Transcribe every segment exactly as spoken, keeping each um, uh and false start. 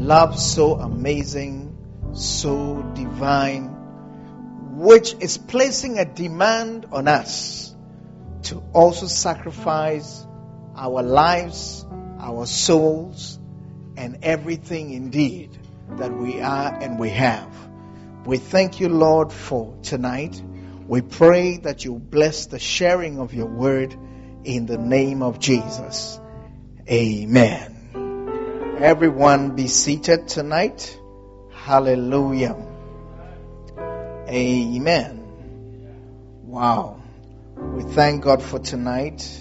love so amazing, so divine, which is placing a demand on us to also sacrifice our lives, our souls, and everything indeed that we are and we have. We thank you, Lord, for tonight. We pray that you bless the sharing of your word in the name of Jesus. Amen. Everyone be seated tonight. Hallelujah. Amen. Wow. We thank God for tonight.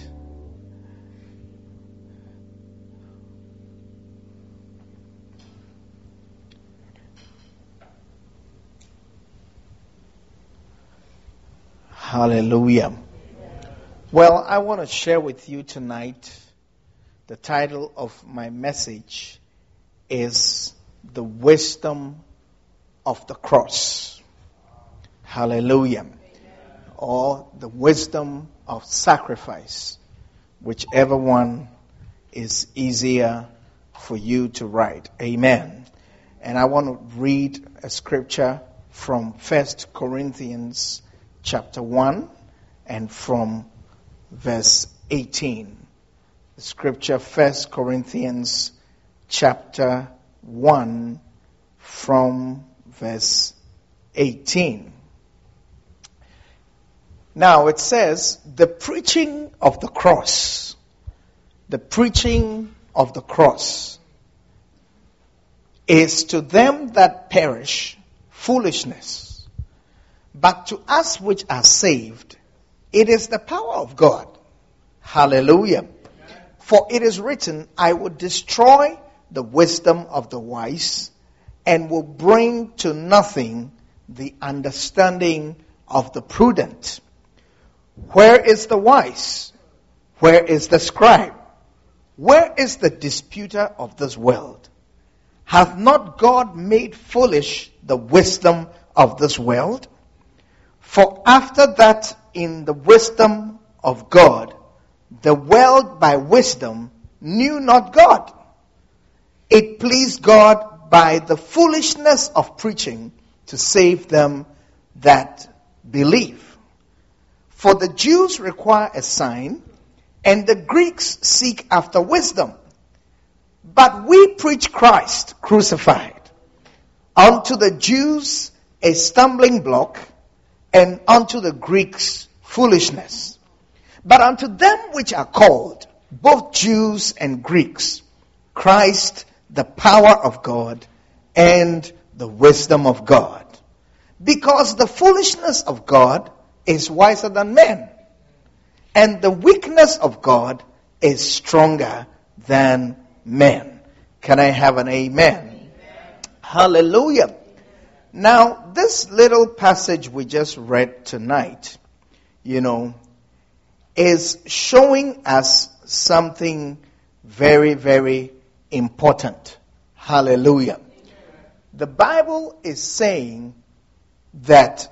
Hallelujah. Well, I want to share with you tonight, the title of my message is The Wisdom of the Cross. Hallelujah. Or the wisdom of sacrifice, whichever one is easier for you to write. Amen. And I want to read a scripture from First Corinthians chapter one and from verse eighteen. The scripture, First Corinthians chapter one from verse eighteen. Now it says, the preaching of the cross, the preaching of the cross is to them that perish foolishness, but to us which are saved, it is the power of God. Hallelujah. For it is written, I will destroy the wisdom of the wise and will bring to nothing the understanding of the prudent. Where is the wise? Where is the scribe? Where is the disputer of this world? Hath not God made foolish the wisdom of this world? For after that, in the wisdom of God, the world by wisdom knew not God. It pleased God by the foolishness of preaching to save them that believe. For the Jews require a sign, and the Greeks seek after wisdom. But we preach Christ crucified, unto the Jews a stumbling block, and unto the Greeks foolishness. But unto them which are called, both Jews and Greeks, Christ the power of God and the wisdom of God. Because the foolishness of God is wiser than men, and the weakness of God is stronger than men. Can I have an amen? Amen. Hallelujah. Now, this little passage we just read tonight, you know, is showing us something very, very important. Hallelujah. The Bible is saying that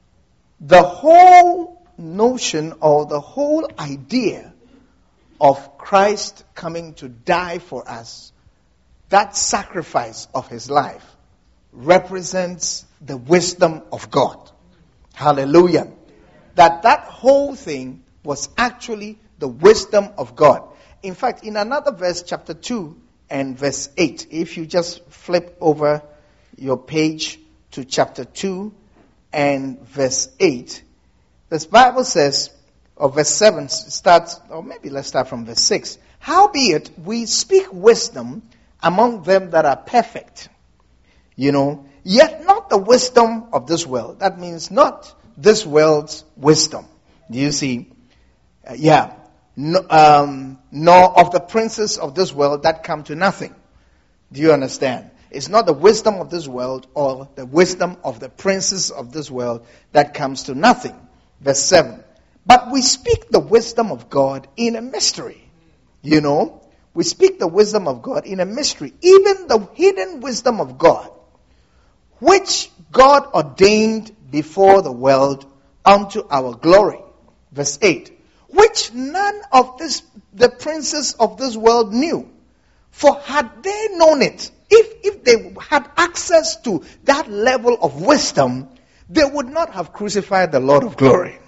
the whole notion or the whole idea of Christ coming to die for us, that sacrifice of his life, represents the wisdom of God. Hallelujah. That that whole thing was actually the wisdom of God. In fact, in another verse, chapter two and verse eight, if you just flip over your page to chapter two and verse eight, this Bible says, or verse seven starts, or maybe let's start from verse six. Howbeit we speak wisdom among them that are perfect, you know, yet not the wisdom of this world. That means not this world's wisdom. Do you see? Uh, yeah. No, um, nor of the princes of this world that come to nothing. Do you understand? It's not the wisdom of this world or the wisdom of the princes of this world that comes to nothing. Verse seven. But we speak the wisdom of God in a mystery. You know, we speak the wisdom of God in a mystery. Even the hidden wisdom of God, which God ordained before the world unto our glory. Verse eight. Which none of this, the princes of this world knew. For had they known it, if, if they had access to that level of wisdom, they would not have crucified the Lord of glory.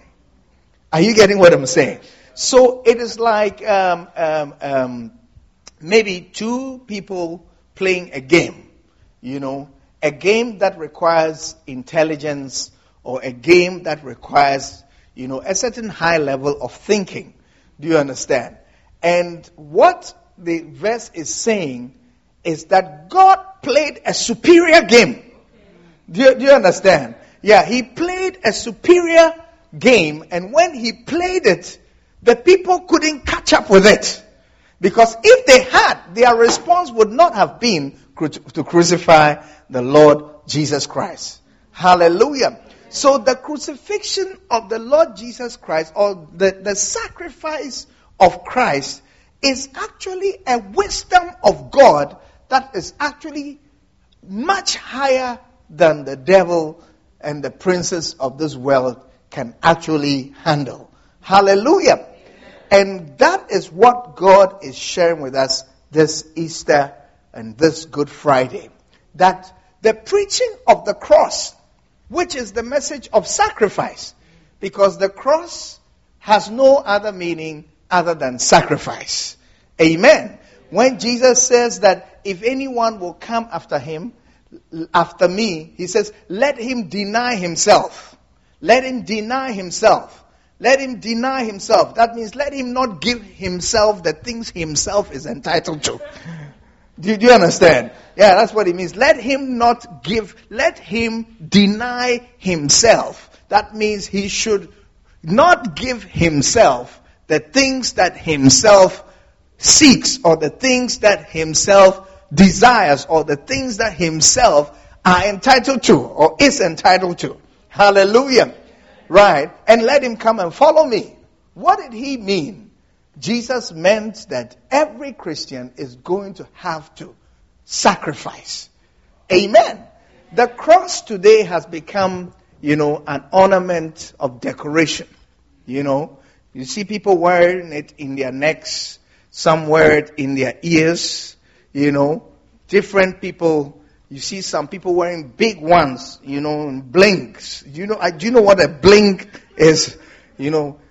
Are you getting what I'm saying? So it is like um, um, um, maybe two people playing a game, you know, a game that requires intelligence or a game that requires, you know, a certain high level of thinking. Do you understand? And what the verse is saying is that God played a superior game. Do you, do you understand? Yeah, he played a superior game, and when he played it, the people couldn't catch up with it. Because if they had, their response would not have been to crucify the Lord Jesus Christ. Hallelujah. So the crucifixion of the Lord Jesus Christ, or the, the sacrifice of Christ, is actually a wisdom of God that is actually much higher than the devil and the princes of this world can actually handle. Hallelujah. And that is what God is sharing with us this Easter and this Good Friday. That the preaching of the cross, which is the message of sacrifice, because the cross has no other meaning other than sacrifice. Amen. When Jesus says that if anyone will come after him, after me, he says, let him deny himself. Let him deny himself. Let him deny himself. That means let him not give himself the things himself is entitled to. Do, do you understand? Yeah, that's what it means. Let him not give, let him deny himself. That means he should not give himself the things that himself seeks, or the things that himself desires, or the things that himself are entitled to or is entitled to. Hallelujah. Right? And let him come and follow me. What did he mean? Jesus meant that every Christian is going to have to sacrifice. Amen. The cross today has become, you know, an ornament of decoration. You know, you see people wearing it in their necks, some wear it in their ears, you know, different people. You see some people wearing big ones, you know, and blinks. You know, I, do you know what a blink is? You know,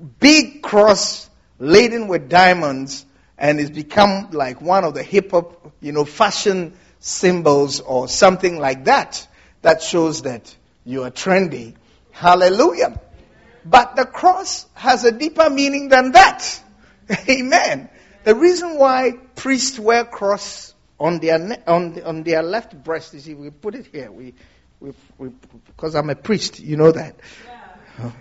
big cross laden with diamonds, and it's become like one of the hip hop, you know, fashion symbols or something like that. That shows that you are trendy. Hallelujah. But the cross has a deeper meaning than that. Amen. The reason why priests wear cross on their ne- on the, on their left breast, you see, we put it here. We, we, we because I'm a priest, you know that. Yeah.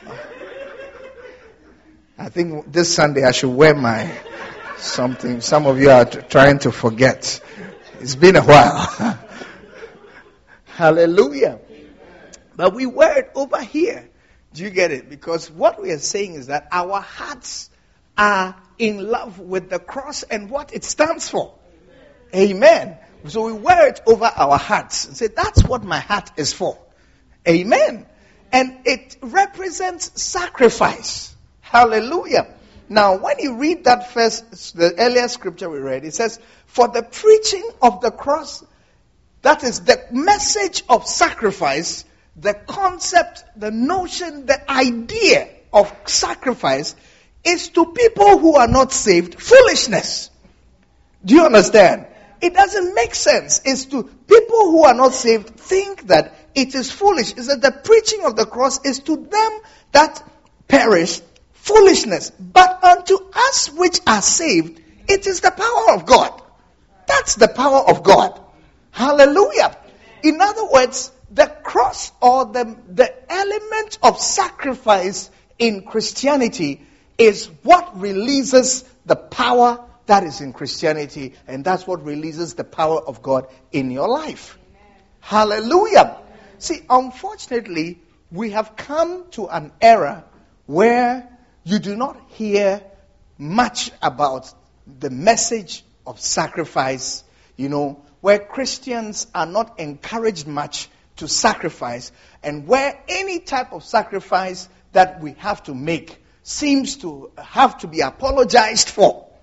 I think this Sunday I should wear my something. Some of you are t- trying to forget. It's been a while. Hallelujah. But we wear it over here. Do you get it? Because what we are saying is that our hearts are in love with the cross and what it stands for. Amen. So we wear it over our hearts and say, that's what my heart is for. Amen. And it represents sacrifice. Hallelujah. Now, when you read that first, the earlier scripture we read, it says, for the preaching of the cross, that is the message of sacrifice, the concept, the notion, the idea of sacrifice is to people who are not saved foolishness. Do you understand? It doesn't make sense. It's to people who are not saved think that it is foolish. It's that the preaching of the cross is to them that perish foolishness. But unto us which are saved, it is the power of God. That's the power of God. Hallelujah. In other words, the cross or the, the element of sacrifice in Christianity is what releases the power that is in Christianity, and that's what releases the power of God in your life. Amen. Hallelujah. Amen. See, unfortunately, we have come to an era where you do not hear much about the message of sacrifice, you know, where Christians are not encouraged much to sacrifice, and where any type of sacrifice that we have to make seems to have to be apologized for.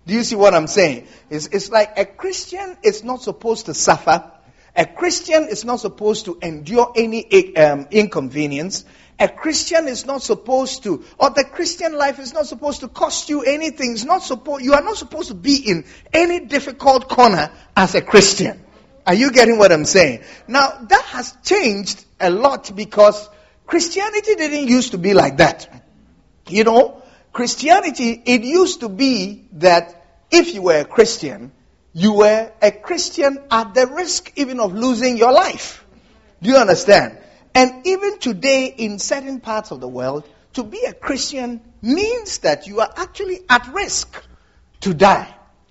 Do you see what I'm saying? It's, it's like a Christian is not supposed to suffer. A Christian is not supposed to endure any um, inconvenience. A Christian is not supposed to, or the Christian life is not supposed to cost you anything. It's not supposed, you are not supposed to be in any difficult corner as a Christian. Are you getting what I'm saying? Now, that has changed a lot because Christianity didn't used to be like that. You know, Christianity, it used to be that if you were a Christian, you were a Christian at the risk even of losing your life. Do you understand? And even today in certain parts of the world, to be a Christian means that you are actually at risk to die.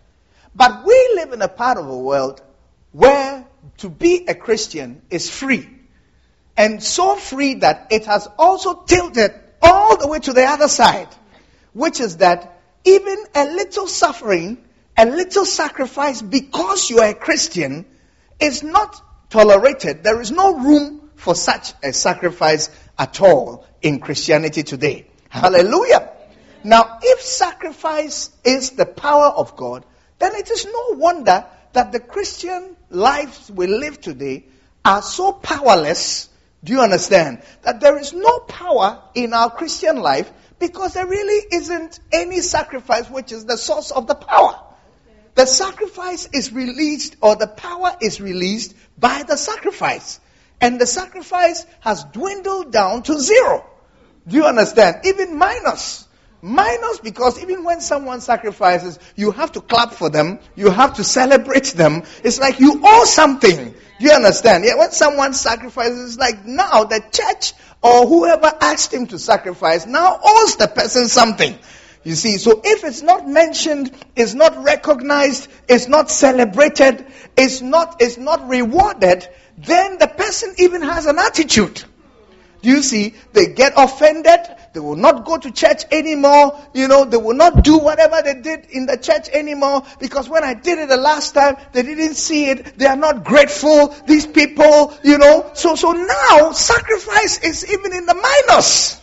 But we live in a part of the world where to be a Christian is free. And so free that it has also tilted all the way to the other side, which is that even a little suffering, a little sacrifice because you are a Christian is not tolerated. There is no room for such a sacrifice at all in Christianity today. Hallelujah. Now, if sacrifice is the power of God, then it is no wonder that the Christian lives we live today are so powerless. Do you understand? That there is no power in our Christian life because there really isn't any sacrifice which is the source of the power. The sacrifice is released, or the power is released by the sacrifice. And the sacrifice has dwindled down to zero. Do you understand? Even minus. Minus because even when someone sacrifices, you have to clap for them. You have to celebrate them. It's like you owe something. Do you understand? Yeah, when someone sacrifices, it's like now the church or whoever asked him to sacrifice now owes the person something. You see, so if it's not mentioned, it's not recognized, it's not celebrated, it's not, it's not rewarded, then the person even has an attitude. Do you see? They get offended. They will not go to church anymore. You know, they will not do whatever they did in the church anymore because when I did it the last time, they didn't see it. They are not grateful. These people, you know. So, so now sacrifice is even in the minus.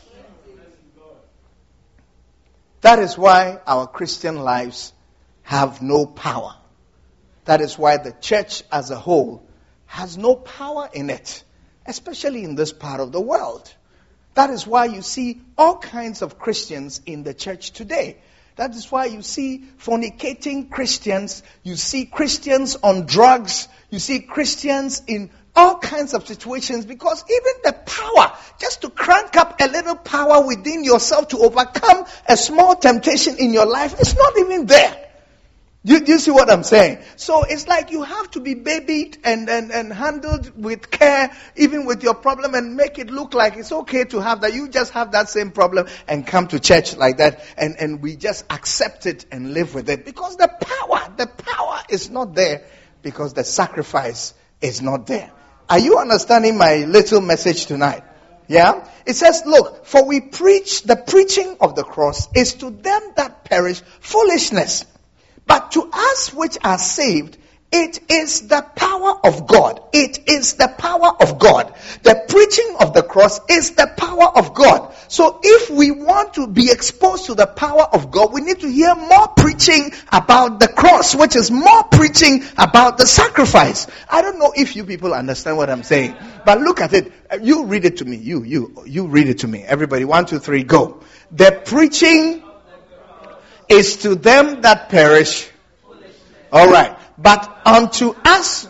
That is why our Christian lives have no power. That is why the church as a whole has no power in it, especially in this part of the world. That is why you see all kinds of Christians in the church today. That is why you see fornicating Christians, you see Christians on drugs, you see Christians in all kinds of situations, because even the power, just to crank up a little power within yourself to overcome a small temptation in your life, is not even there. Do you, do you see what I'm saying? So it's like you have to be babied and, and, and handled with care, even with your problem, and make it look like it's okay to have that. You just have that same problem and come to church like that, and, and we just accept it and live with it. Because the power, the power is not there, because the sacrifice is not there. Are you understanding my little message tonight? Yeah? It says, look, for we preach, the preaching of the cross is to them that perish foolishness. But to us which are saved, it is the power of God. It is the power of God. The preaching of the cross is the power of God. So if we want to be exposed to the power of God, we need to hear more preaching about the cross, which is more preaching about the sacrifice. I don't know if you people understand what I'm saying, but look at it. You read it to me. You, you, you read it to me. Everybody, one, two, three, go. The preaching is to them that perish. All right. But unto us,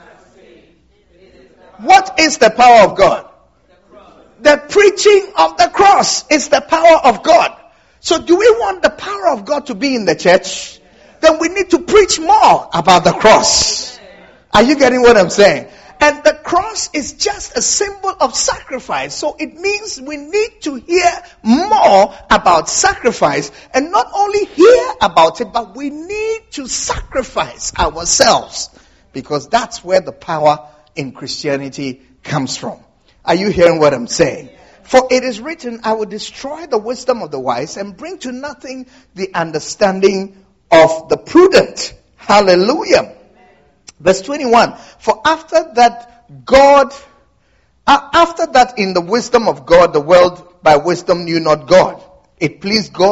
what is the power of God? The preaching of the cross is the power of God. So do we want the power of God to be in the church? Then we need to preach more about the cross. Are you getting what I'm saying? And the cross is just a symbol of sacrifice. So it means we need to hear more about sacrifice. And not only hear about it, but we need to sacrifice ourselves. Because that's where the power in Christianity comes from. Are you hearing what I'm saying? For it is written, I will destroy the wisdom of the wise and bring to nothing the understanding of the prudent. Hallelujah. Verse twenty-one, for after that God, uh, after that in the wisdom of God, the world by wisdom knew not God. It pleased God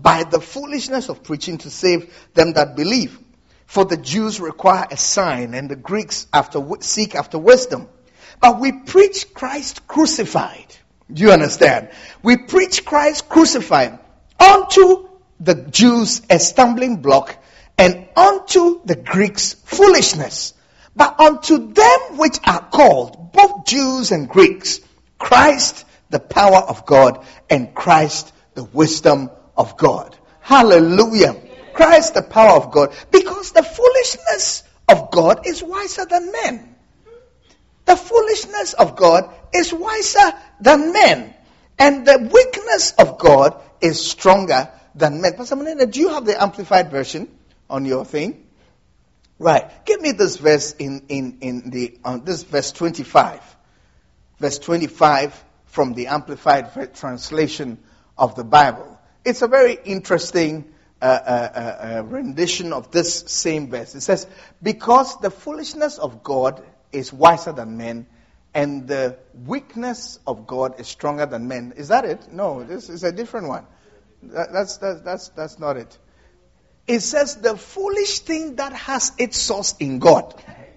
by the foolishness of preaching to save them that believe. For the Jews require a sign, and the Greeks after seek after wisdom. But we preach Christ crucified. Do you understand? We preach Christ crucified. Unto the Jews a stumbling block, and unto the Greeks foolishness. But unto them which are called, both Jews and Greeks, Christ the power of God, and Christ the wisdom of God. Hallelujah. Christ the power of God. Because the foolishness of God is wiser than men. The foolishness of God is wiser than men. And the weakness of God is stronger than men. Pastor Menendez, do you have the Amplified version on your thing? Right. Give me this verse in, in, in the, uh, this verse twenty-five. Verse twenty-five from the Amplified translation of the Bible. It's a very interesting uh, uh, uh, rendition of this same verse. It says, because the foolishness of God is wiser than men, and the weakness of God is stronger than men. Is that it? No, this is a different one. That, that's, that, that's, that's not it. It says the foolish thing that has its source in God.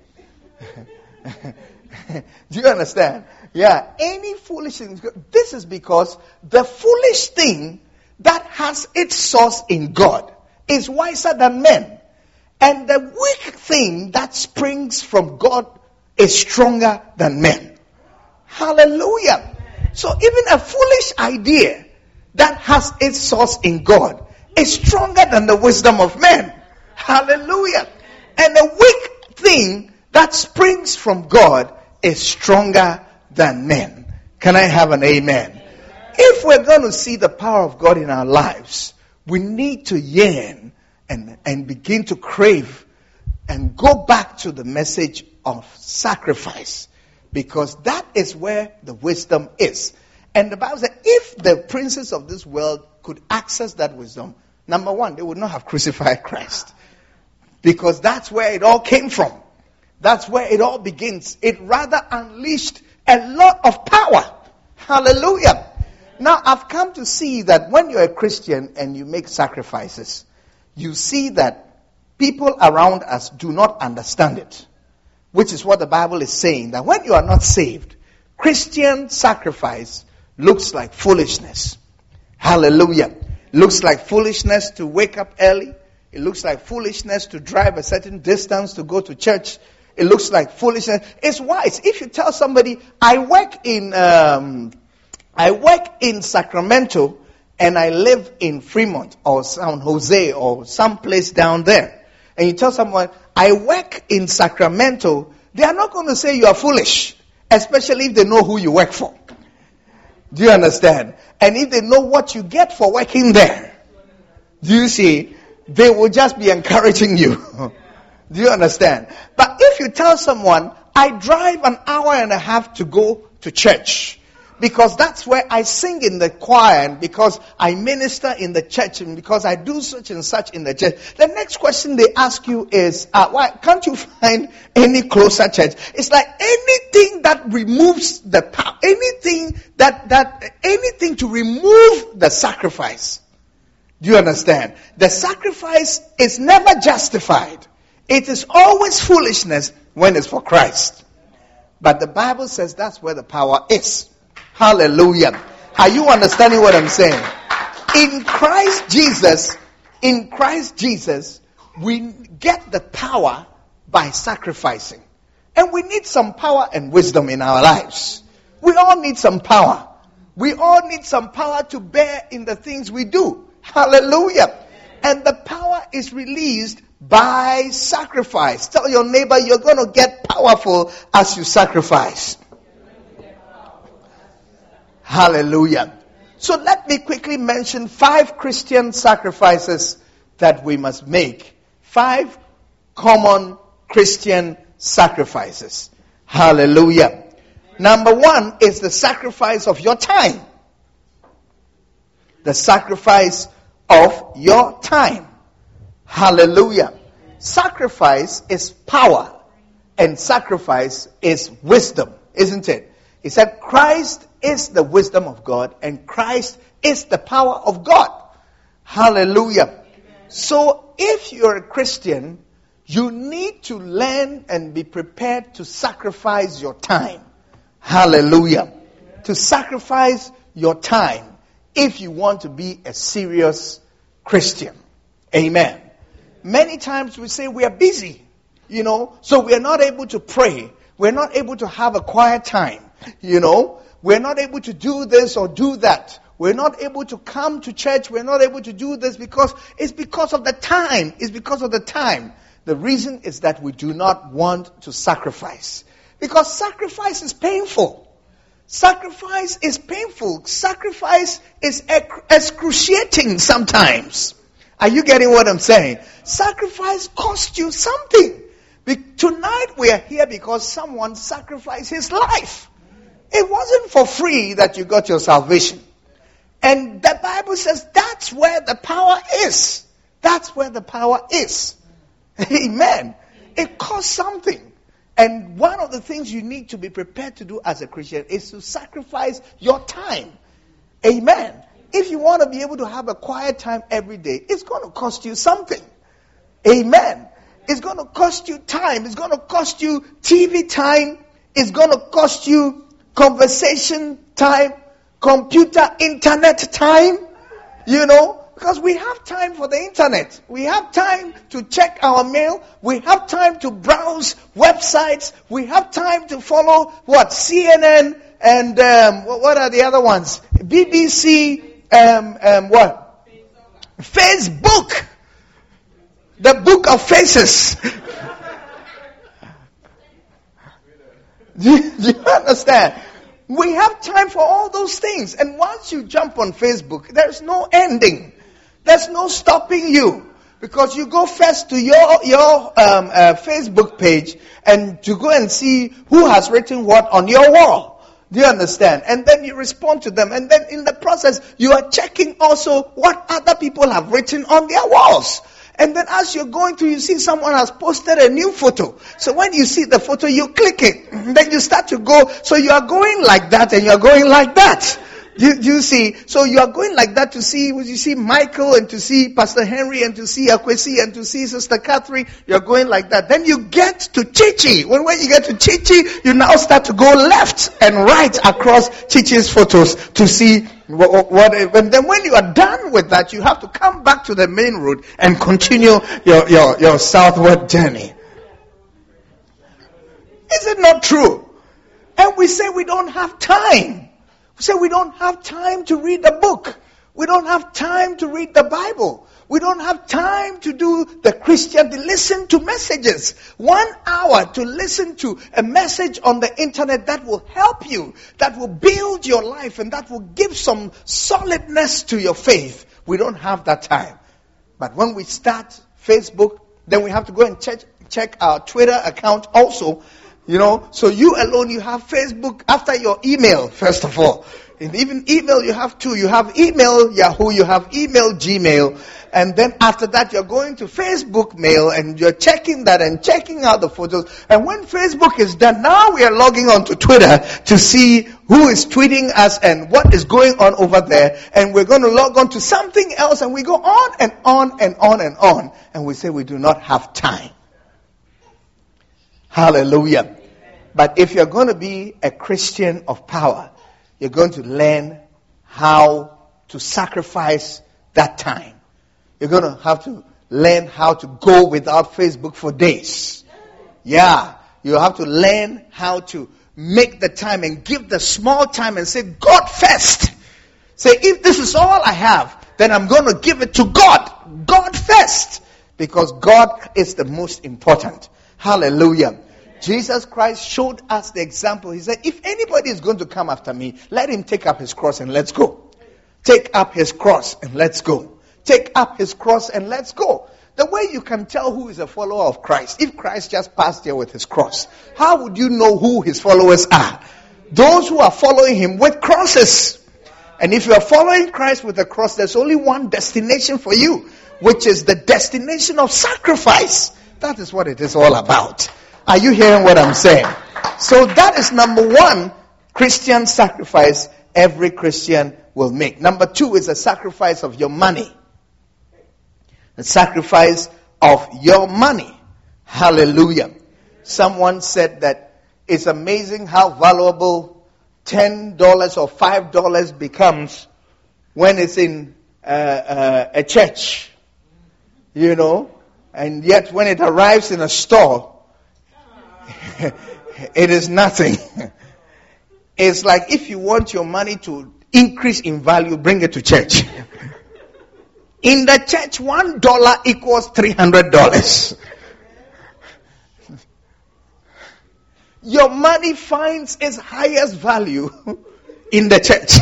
Do you understand? Yeah, any foolish thing. This is because the foolish thing that has its source in God is wiser than men. And the weak thing that springs from God is stronger than men. Hallelujah. So even a foolish idea that has its source in God is stronger than the wisdom of men. Hallelujah. And the weak thing that springs from God is stronger than men. Can I have an amen? If we're going to see the power of God in our lives, we need to yearn and, and begin to crave and go back to the message of sacrifice, because that is where the wisdom is. And the Bible says if the princes of this world could access that wisdom, number one, they would not have crucified Christ, because that's where it all came from. That's where it all begins. It rather unleashed a lot of power. Hallelujah. Now, I've come to see that when you're a Christian and you make sacrifices, you see that people around us do not understand it. Which is what the Bible is saying, that when you are not saved, Christian sacrifice looks like foolishness. Hallelujah. Looks like foolishness to wake up early. It looks like foolishness to drive a certain distance to go to church. It looks like foolishness. It's wise. If you tell somebody, I work in, um, I work in Sacramento and I live in Fremont or San Jose or someplace down there, and you tell someone, I work in Sacramento, they are not going to say you are foolish, especially if they know who you work for. Do you understand? And if they know what you get for working there, do you see? They will just be encouraging you. Do you understand? But if you tell someone, I drive an hour and a half to go to church, because that's where I sing in the choir, and because I minister in the church, and because I do such and such in the church. The next question they ask you is, uh, why can't you find any closer church? It's like anything that removes the power, anything that, that, anything to remove the sacrifice. Do you understand? The sacrifice is never justified. It is always foolishness when it's for Christ. But the Bible says that's where the power is. Hallelujah. Are you understanding what I'm saying? In Christ Jesus, in Christ Jesus, we get the power by sacrificing. And we need some power and wisdom in our lives. We all need some power. We all need some power to bear in the things we do. Hallelujah. And the power is released by sacrifice. Tell your neighbor you're going to get powerful as you sacrifice. Hallelujah. So let me quickly mention five Christian sacrifices that we must make. Five common Christian sacrifices. Hallelujah. Number one is the sacrifice of your time. The sacrifice of your time. Hallelujah. Sacrifice is power, and sacrifice is wisdom, isn't it? He said Christ is the wisdom of God, and Christ is the power of God. Hallelujah. So if you're a Christian, you need to learn and be prepared to sacrifice your time. Hallelujah. To sacrifice your time if you want to be a serious Christian. Amen. Many times we say we are busy, you know, so we are not able to pray. We're not able to have a quiet time, you know. We're not able to do this or do that. We're not able to come to church. We're not able to do this because it's because of the time. It's because of the time. The reason is that we do not want to sacrifice. Because sacrifice is painful. Sacrifice is painful. Sacrifice is excruciating sometimes. Are you getting what I'm saying? Sacrifice costs you something. Be- Tonight we are here because someone sacrificed his life. It wasn't for free that you got your salvation. And the Bible says that's where the power is. That's where the power is. Amen. It costs something. And one of the things you need to be prepared to do as a Christian is to sacrifice your time. Amen. If you want to be able to have a quiet time every day, it's going to cost you something. Amen. It's going to cost you time. It's going to cost you T V time. It's going to cost you conversation time, computer, internet time. You know, because we have time for the internet. We have time to check our mail. We have time to browse websites. We have time to follow what? C N N and um, what are the other ones? B B C, um, um, what? Facebook. The book of faces. do, you, do you understand? We have time for all those things. And once you jump on Facebook, there's no ending. There's no stopping you. Because you go first to your your um, uh, Facebook page and to go and see who has written what on your wall. Do you understand? And then you respond to them. And then in the process, you are checking also what other people have written on their walls. And then as you're going through, you see someone has posted a new photo. So when you see the photo, you click it. And then you start to go. So you are going like that and you are going like that. Do you, do you see? So you are going like that to see, you see Michael and to see Pastor Henry and to see Akwesi and to see Sister Catherine. You are going like that. Then you get to Chichi. When, when you get to Chichi, you now start to go left and right across Chichi's photos to see what, what, and then when you are done with that, you have to come back to the main road and continue your, your, your southward journey. Is it not true? And we say we don't have time. We say we don't have time to read the book. We don't have time to read the Bible. We don't have time to do the Christian, to listen to messages. One hour to listen to a message on the internet that will help you, that will build your life, and that will give some solidness to your faith. We don't have that time. But when we start Facebook, then we have to go and check, check our Twitter account also. You know, so you alone, you have Facebook after your email, first of all. And even email, you have two. You have email Yahoo, you have email Gmail. And then after that, you're going to Facebook mail and you're checking that and checking out the photos. And when Facebook is done, now we are logging on to Twitter to see who is tweeting us and what is going on over there. And we're going to log on to something else and we go on and on and on and on. And we say we do not have time. Hallelujah. But if you're going to be a Christian of power, you're going to learn how to sacrifice that time. You're going to have to learn how to go without Facebook for days. Yeah. You have to learn how to make the time and give the small time and say, God first. Say, if this is all I have, then I'm going to give it to God. God first. Because God is the most important. Hallelujah. Jesus Christ showed us the example. He said, if anybody is going to come after me, let him take up his cross and let's go. Take up his cross and let's go. Take up his cross and let's go. The way you can tell who is a follower of Christ, if Christ just passed here with his cross, how would you know who his followers are? Those who are following him with crosses. And if you are following Christ with a cross, there's only one destination for you, which is the destination of sacrifice. That is what it is all about. Are you hearing what I'm saying? So that is number one, Christian sacrifice every Christian will make. Number two is a sacrifice of your money. The sacrifice of your money. Hallelujah. Someone said that it's amazing how valuable ten dollars or five dollars becomes when it's in uh, uh, a church. You know, and yet when it arrives in a store, it is nothing. It's like if you want your money to increase in value, bring it to church. In the church, one dollar equals three hundred dollars. Your money finds its highest value in the church.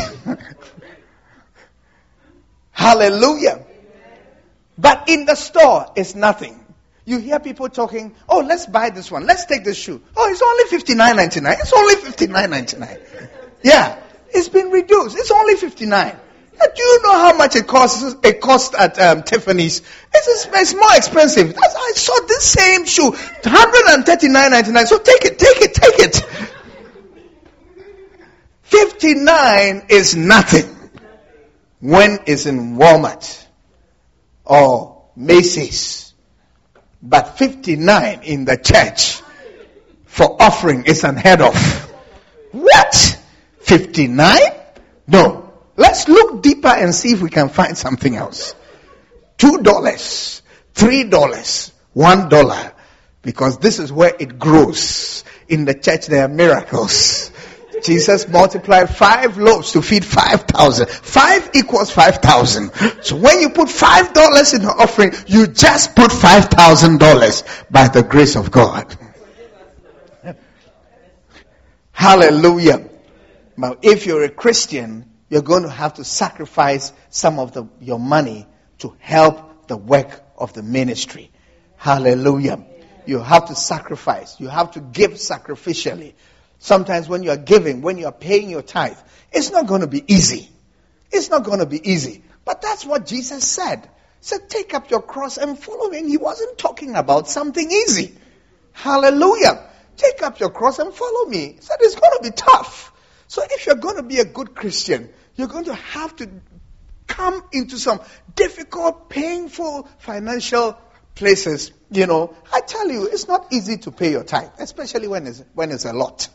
Hallelujah. But in the store, it's nothing. You hear people talking, oh, let's buy this one. Let's take this shoe. Oh, it's only fifty-nine ninety-nine. It's only fifty-nine ninety-nine. Yeah, it's been reduced. It's only fifty-nine. Do you know how much it costs? It costs at um, Tiffany's. It's, it's more expensive. That's, I saw this same shoe, one hundred thirty-nine ninety-nine. So take it, take it, take it. fifty-nine is nothing when it's in Walmart or Macy's. But fifty-nine in the church for offering is unheard of. What? fifty-nine? No. Let's look deeper and see if we can find something else. Two dollars, three dollars, one dollar. Because this is where it grows. In the church there are miracles. Jesus multiplied five loaves to feed five thousand. Five equals five thousand. So when you put five dollars in the offering, you just put five thousand dollars by the grace of God. Hallelujah. Now if you're a Christian, you're going to have to sacrifice some of the, your money to help the work of the ministry. Hallelujah. You have to sacrifice. You have to give sacrificially. Sometimes when you are giving, when you are paying your tithe, it's not going to be easy. It's not going to be easy. But that's what Jesus said. He said, take up your cross and follow me. And he wasn't talking about something easy. Hallelujah. Take up your cross and follow me. He said, it's going to be tough. So if you're going to be a good Christian, you're going to have to come into some difficult, painful financial places. You know, I tell you, it's not easy to pay your tithe, especially when it's, when it's a lot.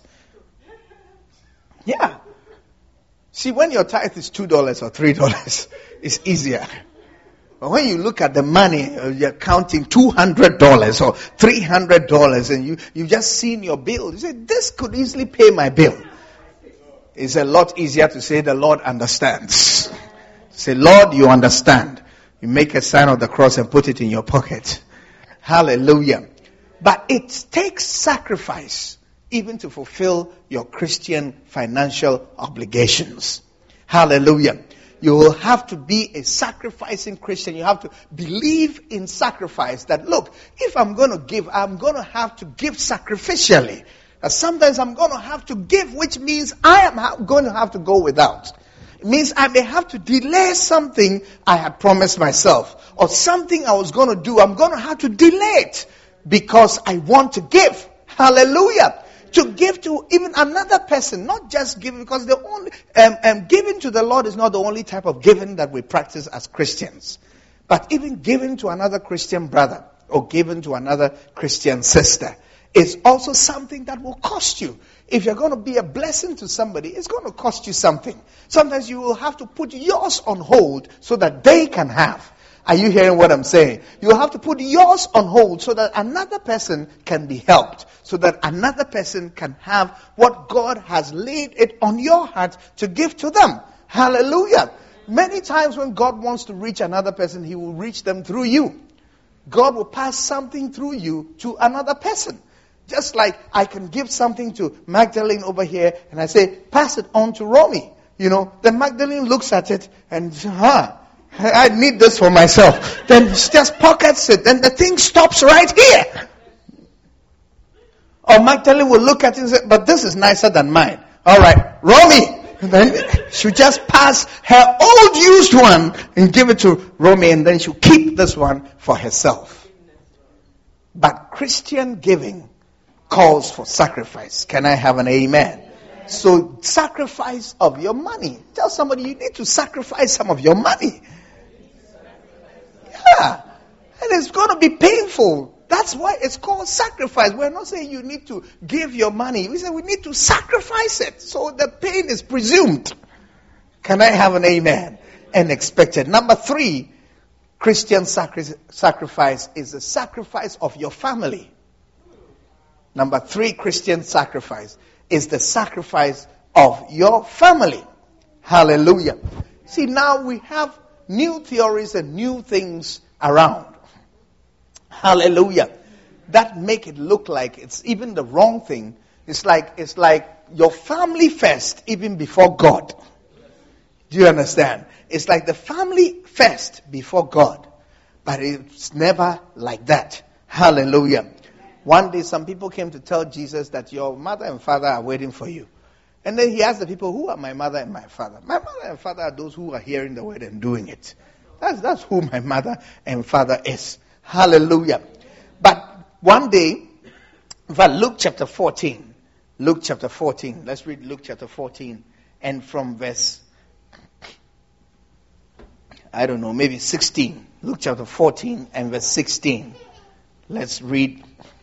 Yeah. See, when your tithe is two dollars or three dollars, it's easier. But when you look at the money, you're counting two hundred dollars or three hundred dollars, and you, you've just seen your bill. You say, this could easily pay my bill. It's a lot easier to say the Lord understands. Say, Lord, you understand. You make a sign of the cross and put it in your pocket. Hallelujah. But it takes sacrifice even to fulfill your Christian financial obligations. Hallelujah. You will have to be a sacrificing Christian. You have to believe in sacrifice. That, look, if I'm going to give, I'm going to have to give sacrificially. Uh, sometimes I'm going to have to give, which means I am ha- going to have to go without. It means I may have to delay something I had promised myself. Or something I was going to do, I'm going to have to delay it. Because I want to give. Hallelujah. To give to even another person. Not just give, because the only um, um, giving to the Lord is not the only type of giving that we practice as Christians. But even giving to another Christian brother. Or giving to another Christian sister. Is also something that will cost you. If you're going to be a blessing to somebody, it's going to cost you something. Sometimes you will have to put yours on hold so that they can have. Are you hearing what I'm saying? You will have to put yours on hold so that another person can be helped. So that another person can have what God has laid it on your heart to give to them. Hallelujah. Many times when God wants to reach another person, He will reach them through you. God will pass something through you to another person. Just like I can give something to Magdalene over here and I say, pass it on to Romy. You know, then Magdalene looks at it and, huh, I need this for myself. Then she just pockets it. Then the thing stops right here. Or Magdalene will look at it and say, but this is nicer than mine. All right, Romy. And then she'll just pass her old used one and give it to Romy, and then she'll keep this one for herself. But Christian giving calls for sacrifice. Can I have an amen? So sacrifice of your money. Tell somebody you need to sacrifice some of your money. Yeah. it's going to be painful. That's why it's called sacrifice. We're not saying you need to give your money. We say we need to sacrifice it. So the pain is presumed. Can I have an amen? And expected. Number three, Christian sacri- sacrifice is the sacrifice of your family. Number three, Christian sacrifice is the sacrifice of your family. Hallelujah. See, now we have new theories and new things around. Hallelujah. That make it look like it's even the wrong thing. It's like it's like your family first, even before God. Do you understand? It's like the family first before God. But it's never like that. Hallelujah. One day some people came to tell Jesus that your mother and father are waiting for you. And then he asked the people, who are my mother and my father? My mother and father are those who are hearing the word and doing it. That's, that's who my mother and father is. Hallelujah. But one day, in fact, Luke chapter fourteen. Luke chapter fourteen. Let's read Luke chapter fourteen. And from verse, I don't know, maybe sixteen. Luke chapter fourteen and verse sixteen. Let's read.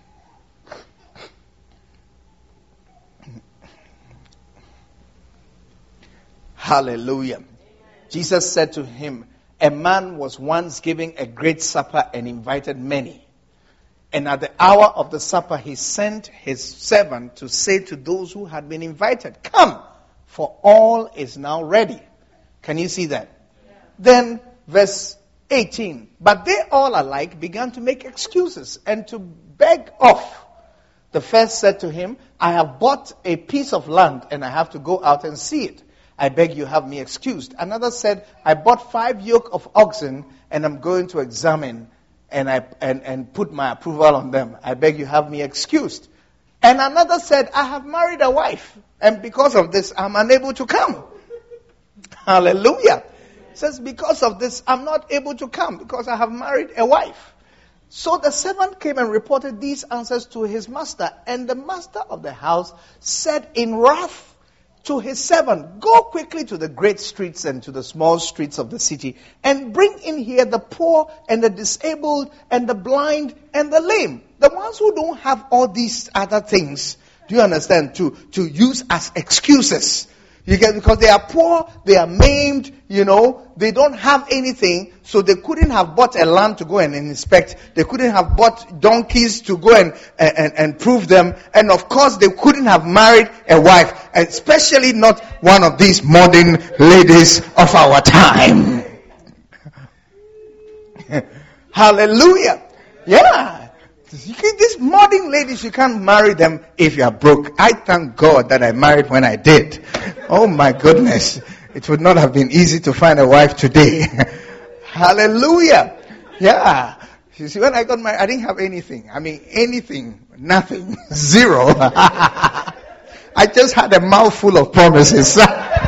Hallelujah. Jesus said to him, a man was once giving a great supper and invited many. And at the hour of the supper, he sent his servant to say to those who had been invited, come, for all is now ready. Can you see that? Yeah. Then verse eighteen, but they all alike began to make excuses and to beg off. The first said to him, I have bought a piece of land and I have to go out and see it. I beg you have me excused. Another said, I bought five yoke of oxen and I'm going to examine and I and, and put my approval on them. I beg you have me excused. And another said, I have married a wife and because of this I'm unable to come. Hallelujah. It says, because of this I'm not able to come because I have married a wife. So the servant came and reported these answers to his master. And the master of the house said in wrath to his servant, go quickly to the great streets and to the small streets of the city and bring in here the poor and the disabled and the blind and the lame. The ones who don't have all these other things, do you understand, to, to use as excuses. You get, because they are poor, they are maimed, you know, they don't have anything, so they couldn't have bought a lamb to go and inspect. They couldn't have bought donkeys to go and, and, and prove them. And of course, they couldn't have married a wife, especially not one of these modern ladies of our time. Hallelujah. Yeah. You can, these modern ladies, you can't marry them if you are broke. I thank God that I married when I did. Oh my goodness. It would not have been easy to find a wife today. Hallelujah. Yeah. You see, when I got married, I didn't have anything. I mean, anything. Nothing. Zero. I just had a mouthful of promises.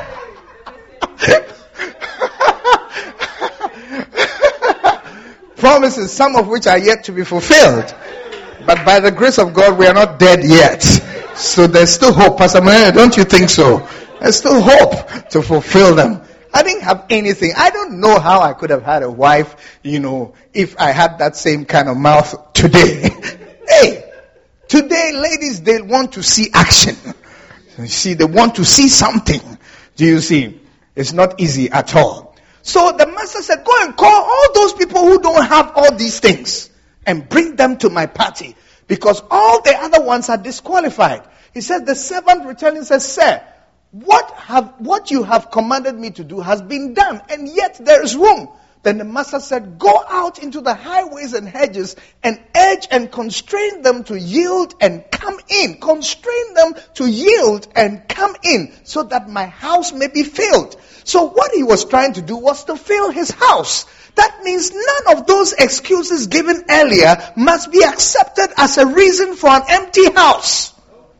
Promises, some of which are yet to be fulfilled. But by the grace of God, we are not dead yet. So there's still hope. Pastor Maria, don't you think so? There's still hope to fulfill them. I didn't have anything. I don't know how I could have had a wife, you know, if I had that same kind of mouth today. Hey, today, ladies, they want to see action. You see, they want to see something. Do you see? It's not easy at all. So the master said, go and call all those people who don't have all these things and bring them to my party because all the other ones are disqualified. He said, the servant returning says, sir, what have what you have commanded me to do has been done, and yet there is room. Then the master said, go out into the highways and hedges and urge and constrain them to yield and come in. Constrain them to yield and come in so that my house may be filled. So what he was trying to do was to fill his house. That means none of those excuses given earlier must be accepted as a reason for an empty house.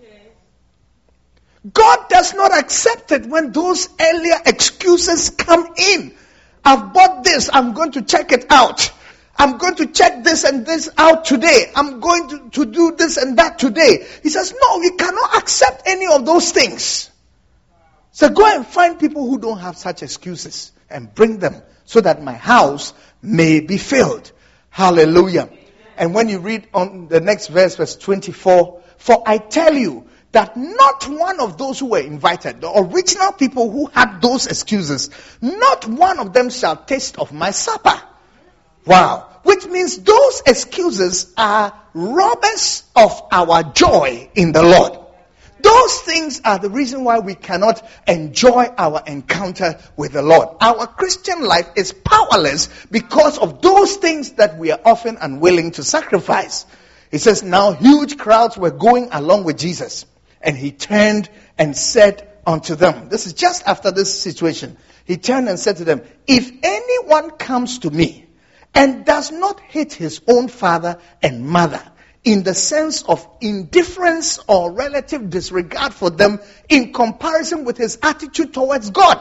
God does not accept it when those earlier excuses come in. I've bought this, I'm going to check it out. I'm going to check this and this out today. I'm going to, to do this and that today. He says, no, we cannot accept any of those things. So go and find people who don't have such excuses and bring them so that my house may be filled. Hallelujah. And when you read on the next verse, verse twenty-four, for I tell you that not one of those who were invited, the original people who had those excuses, not one of them shall taste of my supper. Wow. Which means those excuses are robbers of our joy in the Lord. Those things are the reason why we cannot enjoy our encounter with the Lord. Our Christian life is powerless because of those things that we are often unwilling to sacrifice. It says, now huge crowds were going along with Jesus, and he turned and said unto them, this is just after this situation, he turned and said to them, if anyone comes to me and does not hate his own father and mother, in the sense of indifference or relative disregard for them in comparison with his attitude towards God.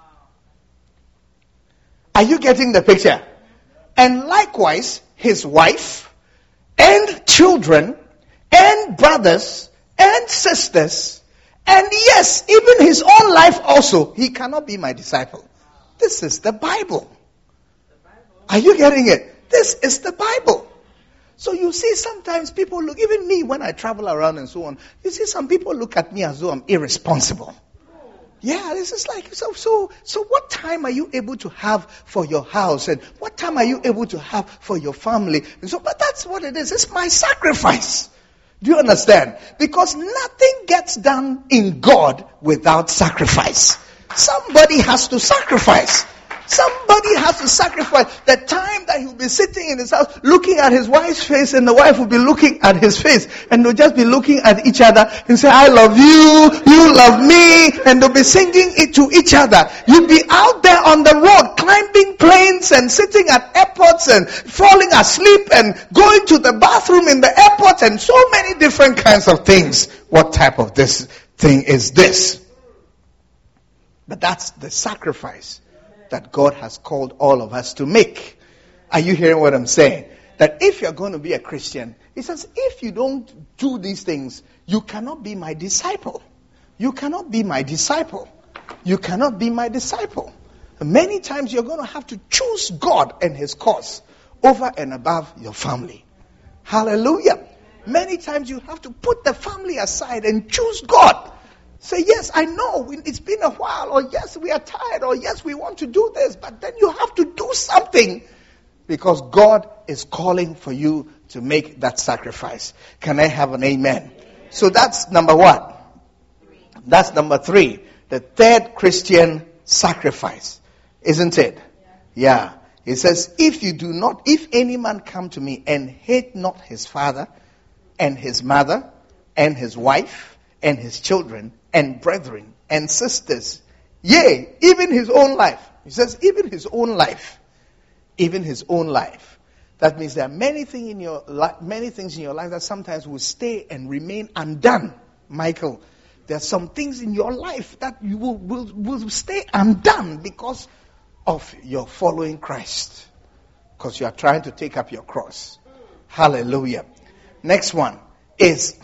Are you getting the picture? And likewise, his wife and children and brothers and sisters, and yes, even his own life also, he cannot be my disciple. This is the Bible. Are you getting it? This is the Bible. So you see, sometimes people look, even me when I travel around and so on, you see some people look at me as though I'm irresponsible. Yeah, this is like, so, so, so what time are you able to have for your house? And what time are you able to have for your family? And so, but that's what it is. It's my sacrifice. Do you understand? Because nothing gets done in God without sacrifice. Somebody has to sacrifice. Somebody has to sacrifice the time that he'll be sitting in his house looking at his wife's face, and the wife will be looking at his face, and they'll just be looking at each other and say, I love you, you love me, and they'll be singing it to each other. You'll be out there on the road climbing planes and sitting at airports and falling asleep and going to the bathroom in the airport and so many different kinds of things. What type of this thing is this? But that's the sacrifice that God has called all of us to make. Are you hearing what I'm saying? That if you're going to be a Christian, he says, if you don't do these things, you cannot be my disciple. You cannot be my disciple. You cannot be my disciple. Many times you're going to have to choose God and his cause over and above your family. Hallelujah. Many times you have to put the family aside and choose God. Say, yes, I know, it's been a while, or yes, we are tired, or yes, we want to do this, but then you have to do something because God is calling for you to make that sacrifice. Can I have an amen? So that's number one. That's number three. The third Christian sacrifice, isn't it? Yeah. It says, if you do not, if any man come to me and hate not his father and his mother and his wife and his children and brethren and sisters, yea, even his own life. He says, even his own life. Even his own life. That means there are many things in your life, many things in your life that sometimes will stay and remain undone. Michael, there are some things in your life that you will, will, will stay undone because of your following Christ. Because you are trying to take up your cross. Hallelujah. Next one is,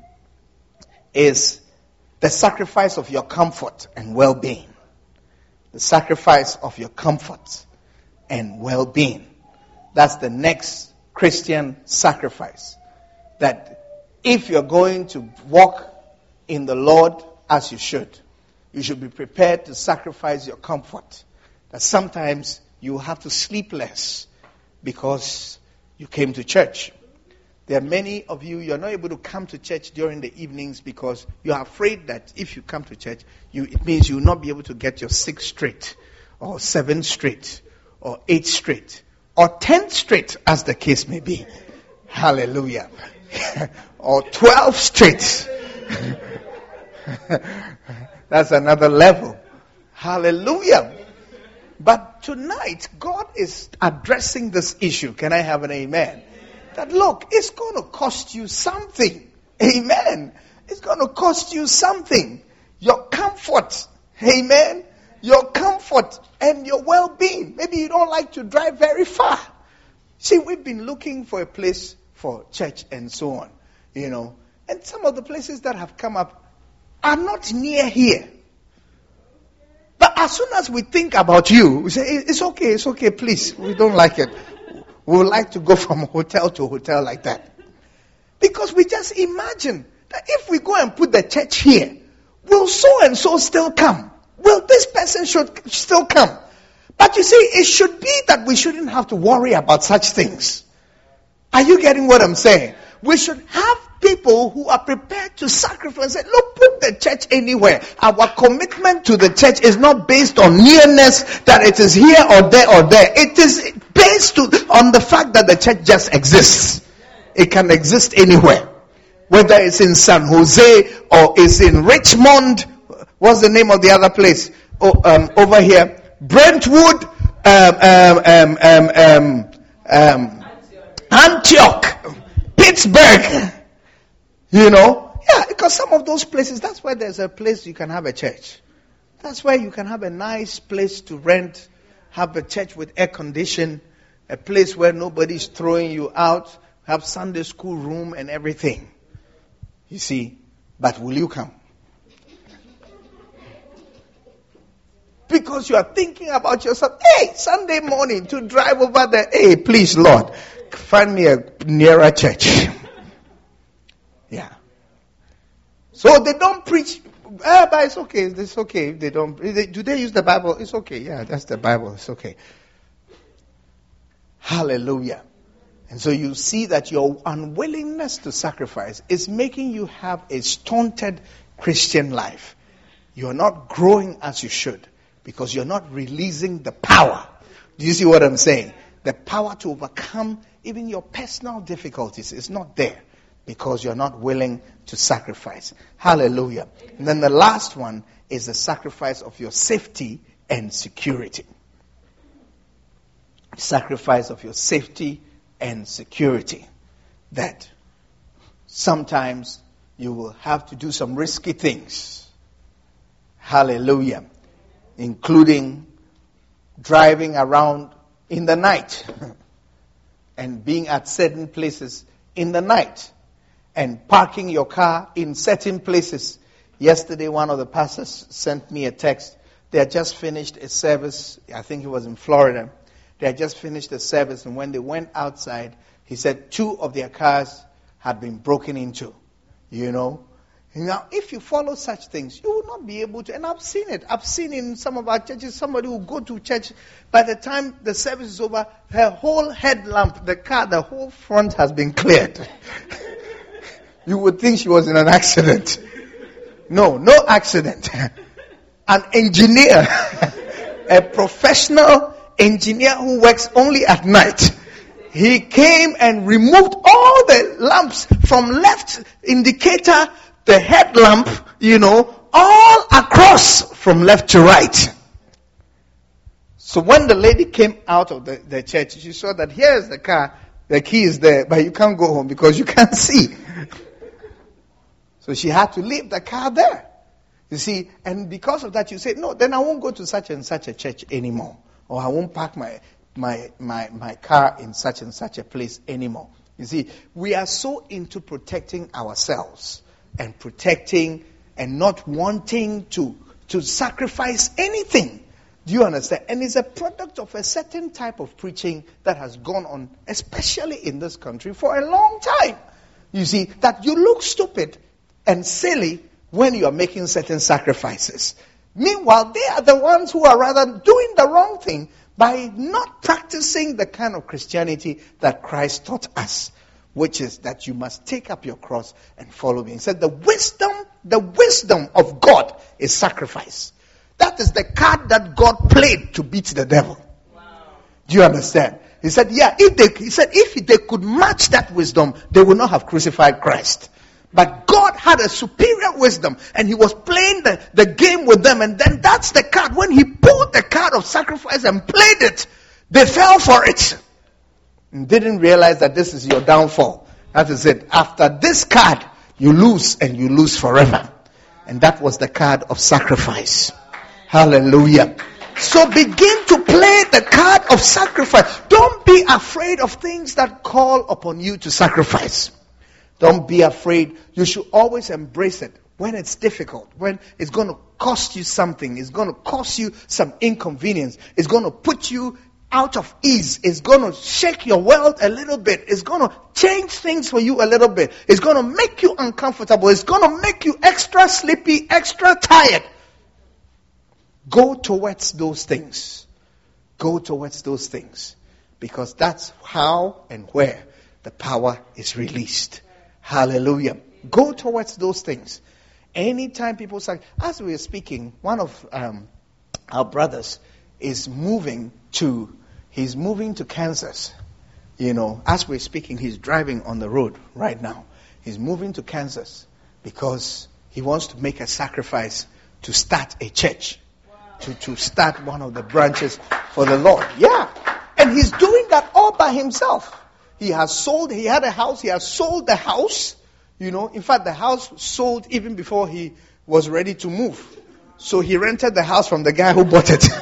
is the sacrifice of your comfort and well-being. The sacrifice of your comfort and well-being. That's the next Christian sacrifice. That if you're going to walk in the Lord as you should, you should be prepared to sacrifice your comfort. That sometimes you have to sleep less because you came to church. There are many of you, you're not able to come to church during the evenings because you are afraid that if you come to church, you, it means you will not be able to get your six straight, or seven straight, or eight straight, or ten straight, as the case may be. Hallelujah. Or twelve straight. That's another level. Hallelujah. But tonight, God is addressing this issue. Can I have an amen? That look, it's going to cost you something. Amen. It's going to cost you something. Your comfort. Amen. Your comfort and your well-being. Maybe you don't like to drive very far. See, we've been looking for a place for church and so on. You know. And some of the places that have come up are not near here. But as soon as we think about you, we say, it's okay, it's okay, please. We don't like it. We would like to go from hotel to hotel like that. Because we just imagine that if we go and put the church here, will so and so still come? Will this person should still come? But you see, it should be that we shouldn't have to worry about such things. Are you getting what I'm saying? We should have people who are prepared to sacrifice. Say, look, put the church anywhere. Our commitment to the church is not based on nearness, that it is here or there or there. It is based to, on the fact that the church just exists. It can exist anywhere. Whether it's in San Jose or it's in Richmond. What's the name of the other place? Oh, um, over here. Brentwood. Um, um, um, um, um, um, Antioch. Pittsburgh. You know? Yeah, because some of those places, that's where there's a place you can have a church. That's where you can have a nice place to rent, have a church with air condition, a place where nobody's throwing you out, have Sunday school room and everything. You see, but will you come? Because you are thinking about yourself, hey, Sunday morning to drive over there, hey, please, Lord, find me a nearer church. Yeah. So they don't preach, ah, but it's okay, it's okay. They don't, they, do they use the Bible? It's okay, yeah, that's the Bible, it's okay. Hallelujah. And so you see that your unwillingness to sacrifice is making you have a stunted Christian life. You're not growing as you should because you're not releasing the power. Do you see what I'm saying? The power to overcome even your personal difficulties is not there because you're not willing to sacrifice. Hallelujah. And then the last one is the sacrifice of your safety and security. Sacrifice of your safety and security. That sometimes you will have to do some risky things. Hallelujah. Including driving around in the night and being at certain places in the night and parking your car in certain places. Yesterday, one of the pastors sent me a text. They had just finished a service. I think it was in Florida. They had just finished the service, and when they went outside, he said two of their cars had been broken into. You know? Now, if you follow such things, you will not be able to. And I've seen it. I've seen in some of our churches, somebody who go to church, by the time the service is over, her whole headlamp, the car, the whole front has been cleared. You would think she was in an accident. No, no accident. An engineer, a professional engineer who works only at night. He came and removed all the lamps from left indicator, the headlamp, you know, all across from left to right. So when the lady came out of the, the church, she saw that here's the car, the key is there, but you can't go home because you can't see. So she had to leave the car there. You see, and because of that you say, no, then I won't go to such and such a church anymore. Or I won't park my, my, my, my car in such and such a place anymore. You see, we are so into protecting ourselves and protecting and not wanting to, to sacrifice anything. Do you understand? And it's a product of a certain type of preaching that has gone on, especially in this country, for a long time. You see, that you look stupid and silly when you are making certain sacrifices. Meanwhile, they are the ones who are rather doing the wrong thing by not practicing the kind of Christianity that Christ taught us, which is that you must take up your cross and follow me. He said the wisdom, the wisdom of God is sacrifice. That is the card that God played to beat the devil. Wow. Do you understand? He said, yeah, if they, he said, if they could match that wisdom, they would not have crucified Christ. But God had a superior wisdom, and he was playing the, the game with them. And then that's the card. When he pulled the card of sacrifice and played it, they fell for it. And didn't realize that this is your downfall. That is it. After this card, you lose, and you lose forever. And that was the card of sacrifice. Hallelujah. So begin to play the card of sacrifice. Don't be afraid of things that call upon you to sacrifice. Don't be afraid. You should always embrace it when it's difficult, when it's going to cost you something. It's going to cost you some inconvenience. It's going to put you out of ease. It's going to shake your world a little bit. It's going to change things for you a little bit. It's going to make you uncomfortable. It's going to make you extra sleepy, extra tired. Go towards those things. Go towards those things. Because that's how and where the power is released. Hallelujah. Go towards those things. Anytime people say, as we are speaking, one of um, our brothers is moving to, he's moving to Kansas. You know, as we're speaking, he's driving on the road right now. He's moving to Kansas because he wants to make a sacrifice to start a church. Wow. To, to start one of the branches for the Lord. Yeah. And he's doing that all by himself. He has sold, he had a house, he has sold the house. You know, in fact, the house sold even before he was ready to move. So he rented the house from the guy who bought it.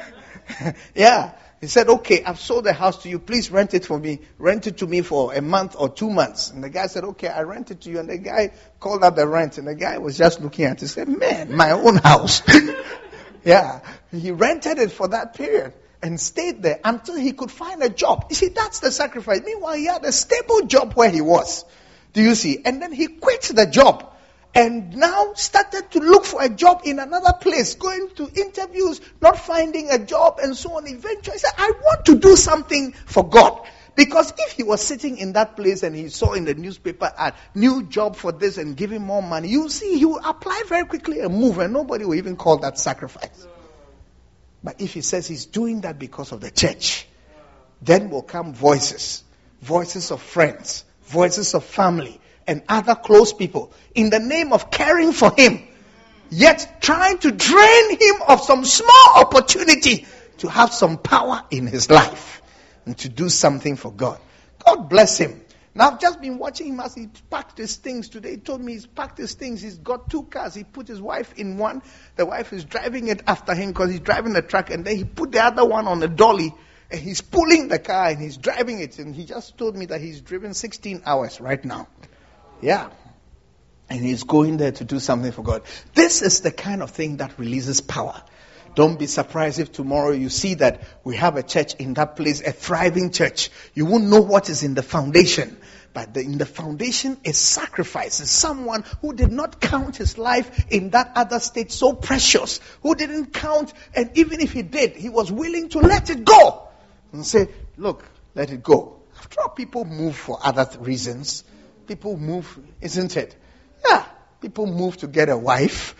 Yeah. He said, okay, I've sold the house to you. Please rent it for me. Rent it to me for a month or two months. And the guy said, okay, I rent it to you. And the guy called out the rent. And the guy was just looking at it and said, man, my own house. Yeah. He rented it for that period and stayed there until he could find a job. You see, that's the sacrifice. Meanwhile, he had a stable job where he was. Do you see? And then he quit the job and now started to look for a job in another place, going to interviews, not finding a job and so on. Eventually he said, I want to do something for God. Because if he was sitting in that place and he saw in the newspaper a new job for this and give him more money, you see, he will apply very quickly and move and nobody will even call that sacrifice. But if he says he's doing that because of the church, then will come voices, voices of friends, voices of family and other close people in the name of caring for him, yet trying to drain him of some small opportunity to have some power in his life and to do something for God. God bless him. Now I've just been watching him as he packed his things today. He told me he's packed his things. He's got two cars. He put his wife in one. The wife is driving it after him because he's driving the truck. And then he put the other one on a dolly. And he's pulling the car and he's driving it. And he just told me that he's driven sixteen hours right now. Yeah. And he's going there to do something for God. This is the kind of thing that releases power. Don't be surprised if tomorrow you see that we have a church in that place, a thriving church. You won't know what is in the foundation. But the, in the foundation is sacrifice. It's someone who did not count his life in that other state so precious. Who didn't count, and even if he did, he was willing to let it go. And say, look, let it go. After all, people move for other th- reasons. People move, isn't it? Yeah, people move to get a wife.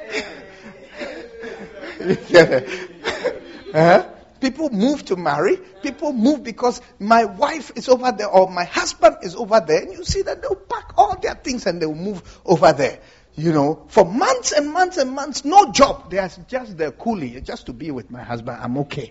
uh-huh. People move to marry. People move because my wife is over there or my husband is over there. And you see that they'll pack all their things and they'll move over there. You know, for months and months and months, no job. There's just the coolie. Just to be with my husband, I'm okay.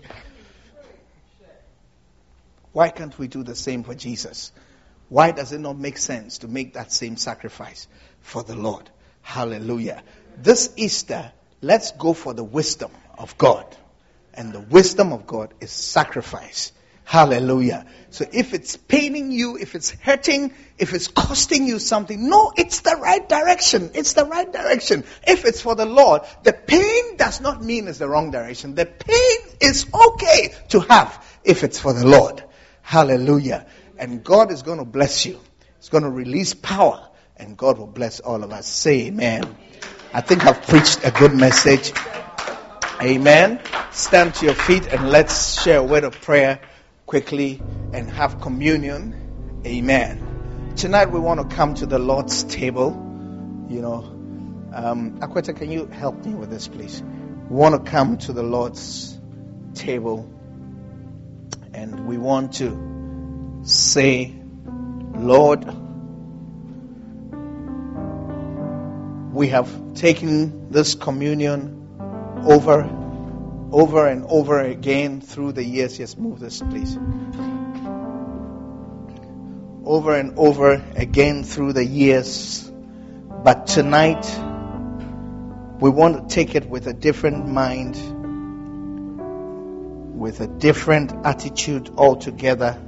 Why can't we do the same for Jesus? Why does it not make sense to make that same sacrifice for the Lord? Hallelujah. This Easter, let's go for the wisdom of God. And the wisdom of God is sacrifice. Hallelujah. So if it's paining you, if it's hurting, if it's costing you something, no, it's the right direction. It's the right direction. If it's for the Lord, the pain does not mean it's the wrong direction. The pain is okay to have if it's for the Lord. Hallelujah. And God is going to bless you. He's going to release power. And God will bless all of us. Say amen. I think I've preached a good message. Amen. Stand to your feet and let's share a word of prayer quickly and have communion. Amen. Tonight we want to come to the Lord's table. You know, um, Akweta, can you help me with this, please? We want to come to the Lord's table and we want to say, Lord, we have taken this communion over, over and over again through the years. Yes, move this, please. Over and over again through the years. But tonight, we want to take it with a different mind, with a different attitude altogether.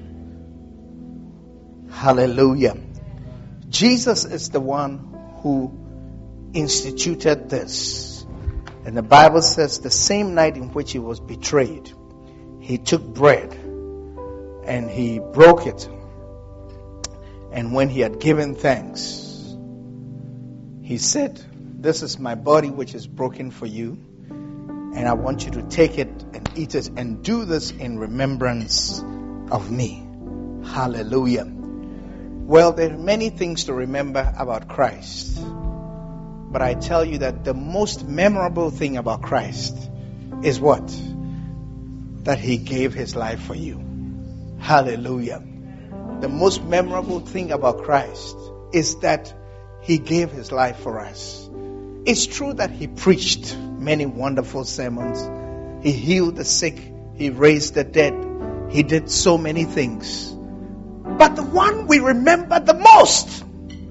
Hallelujah. Jesus is the one who instituted this. And the Bible says the same night in which he was betrayed, he took bread and he broke it. And when he had given thanks, he said, "This is my body which is broken for you. And I want you to take it and eat it and do this in remembrance of me." Hallelujah. Well, there are many things to remember about Christ. But I tell you that the most memorable thing about Christ is what? That he gave his life for you. Hallelujah. The most memorable thing about Christ is that he gave his life for us. It's true that he preached many wonderful sermons. He healed the sick. He raised the dead. He did so many things. But the one we remember the most,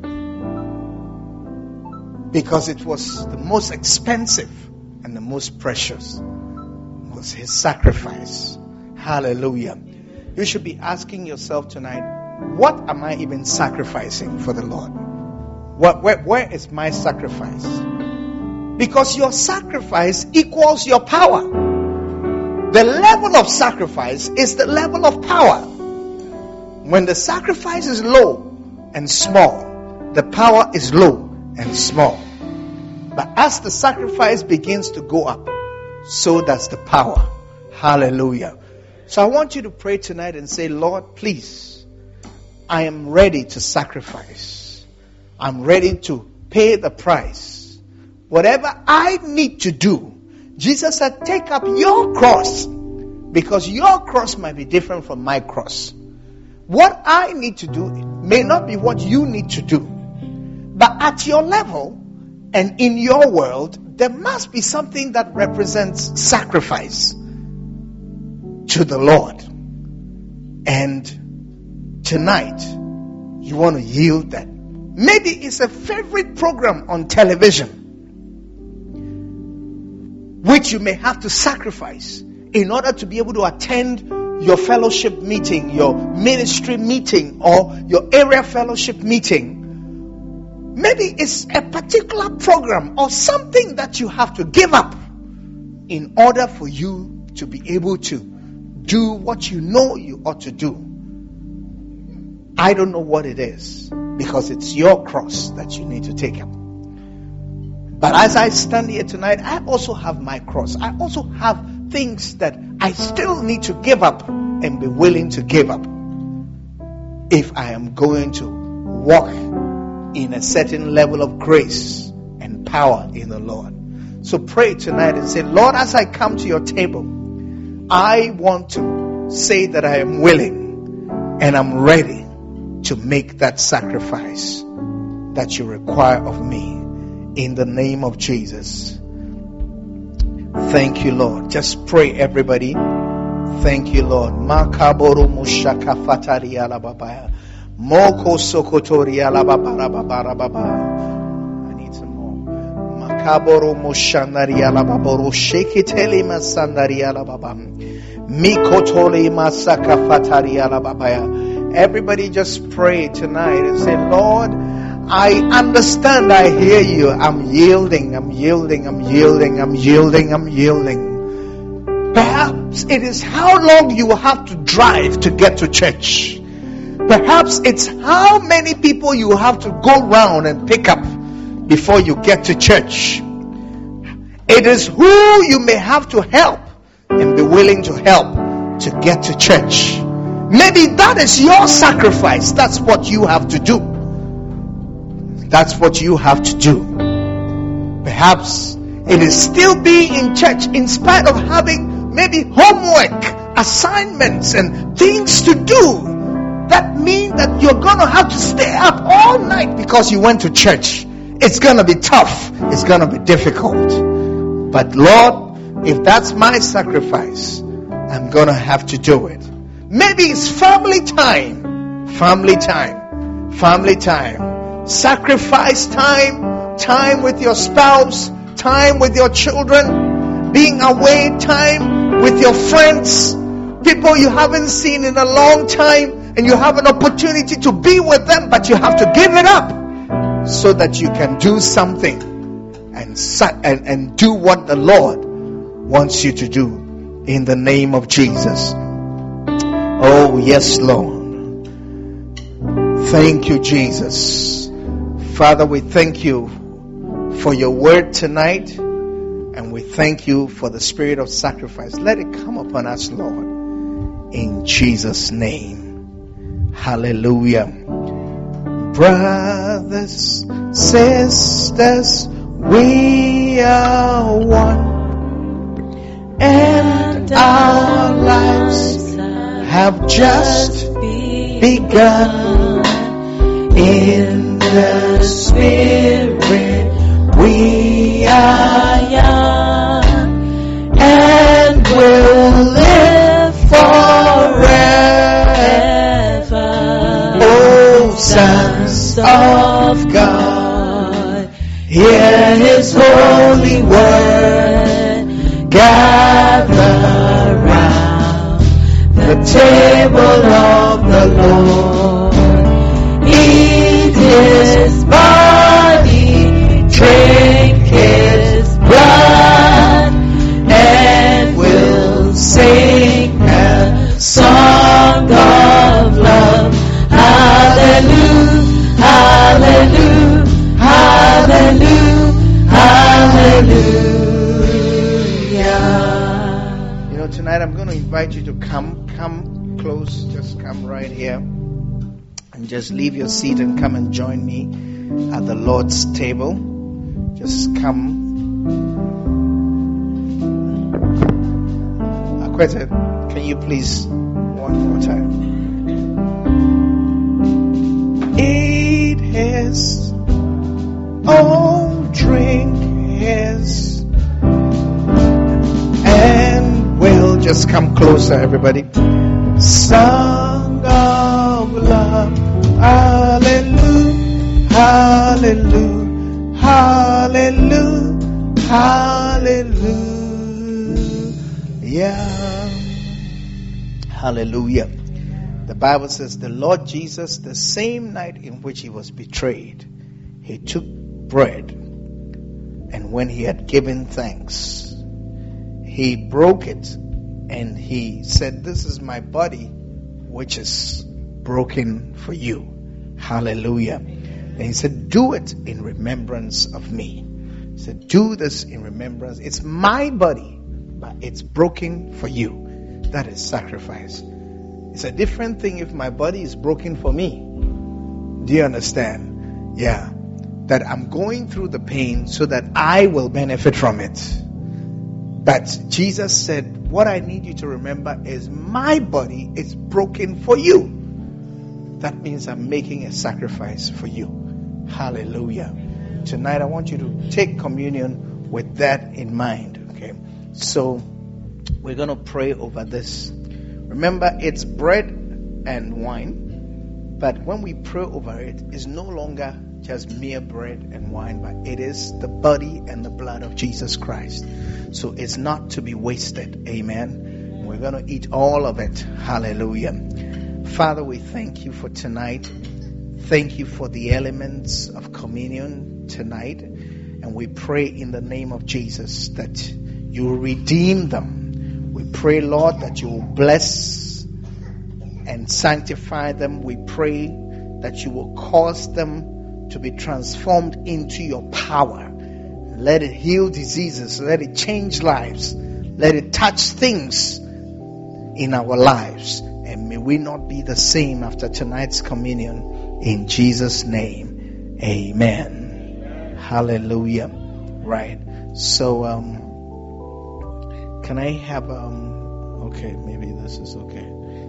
because it was the most expensive and the most precious, was his sacrifice. Hallelujah. You should be asking yourself tonight, what am I even sacrificing for the Lord? What, where, where is my sacrifice? Because your sacrifice equals your power. The level of sacrifice is the level of power. When the sacrifice is low and small, the power is low and small. But as the sacrifice begins to go up, so does the power. Hallelujah. So I want you to pray tonight and say, "Lord, please, I am ready to sacrifice. I'm ready to pay the price. Whatever I need to do." Jesus said, "Take up your cross," because your cross might be different from my cross. What I need to do may not be what you need to do. But at your level and in your world, there must be something that represents sacrifice to the Lord. And tonight, you want to yield that. Maybe it's a favorite program on television, which you may have to sacrifice in order to be able to attend your fellowship meeting, your ministry meeting, or your area fellowship meeting. Maybe it's a particular program or something that you have to give up in order for you to be able to do what you know you ought to do. I don't know what it is, because it's your cross that you need to take up. But as I stand here tonight, I also have my cross. I also have things that I still need to give up and be willing to give up if I am going to walk in a certain level of grace and power in the Lord. So pray tonight and say, "Lord, as I come to your table, I want to say that I am willing and I'm ready to make that sacrifice that you require of me in the name of Jesus." Thank you, Lord. Just pray, everybody. Thank you, Lord. Makaboro mushaka fatari alababa. Moko sokotori alababa babara baba. I need some more. Makaboro mushanari alababoro shekiteli masandari alababa. Mikotoli masaka fatari alababa. Everybody just pray tonight and say, "Lord, I understand, I hear you. I'm yielding, I'm yielding, I'm yielding, I'm yielding, I'm yielding." Perhaps it is how long you will have to drive to get to church. Perhaps it's how many people you have to go round and pick up before you get to church. It is who you may have to help and be willing to help to get to church. Maybe that is your sacrifice. That's what you have to do. That's what you have to do. Perhaps it is still being in church in spite of having maybe homework, assignments, and things to do. That means that you're going to have to stay up all night because you went to church. It's going to be tough. It's going to be difficult. But Lord, if that's my sacrifice, I'm going to have to do it. Maybe it's family time. Family time. Family time. Sacrifice time. Time with your spouse. Time with your children. Being away time with your friends. People you haven't seen in a long time. And you have an opportunity to be with them. But you have to give it up. So that you can do something. And, and, and do what the Lord wants you to do in the name of Jesus. Oh, yes, Lord. Thank you, Jesus. Father, we thank you for your word tonight, and we thank you for the spirit of sacrifice. Let it come upon us, Lord, in Jesus' name. Hallelujah. Brothers, sisters, we are one, and our lives have just begun. In the Spirit we are young, and will live forever. Oh, sons of God, hear His holy word, gather round the table of the Lord. Eat His body, drink His blood, and we'll sing a song of love. Hallelujah, hallelujah, hallelujah, hallelujah. You know, tonight I'm going to invite you to come, come close, just come right here. And just leave your seat and come and join me at the Lord's table. Just come. Akwete, can you please one more time? Eat His, oh, drink His, and we'll just come closer, everybody. Song of love. Hallelujah, hallelujah, hallelujah, hallelujah. Hallelujah. The Bible says the Lord Jesus, the same night in which He was betrayed, He took bread, and when He had given thanks, He broke it, and He said, "This is my body, which is broken for you." Hallelujah. And He said, "Do it in remembrance of me." He said, "Do this in remembrance. It's my body, but it's broken for you." That is sacrifice. It's a different thing if my body is broken for me. Do you understand? Yeah. That I'm going through the pain so that I will benefit from it. But Jesus said, what I need you to remember is my body is broken for you. That means I'm making a sacrifice for you. Hallelujah. Tonight I want you to take communion with that in mind. Okay. So we're going to pray over this. Remember, it's bread and wine. But when we pray over it, it's no longer just mere bread and wine, but it is the body and the blood of Jesus Christ. So it's not to be wasted. Amen. We're going to eat all of it. Hallelujah. Father, we thank you for tonight. Thank you for the elements of communion tonight. And we pray in the name of Jesus that you will redeem them. We pray, Lord, that you will bless and sanctify them. We pray that you will cause them to be transformed into your power. Let it heal diseases. Let it change lives. Let it touch things in our lives. And may we not be the same after tonight's communion. In Jesus' name, amen. Hallelujah. Right. So, um, can I have, um, okay, maybe this is okay.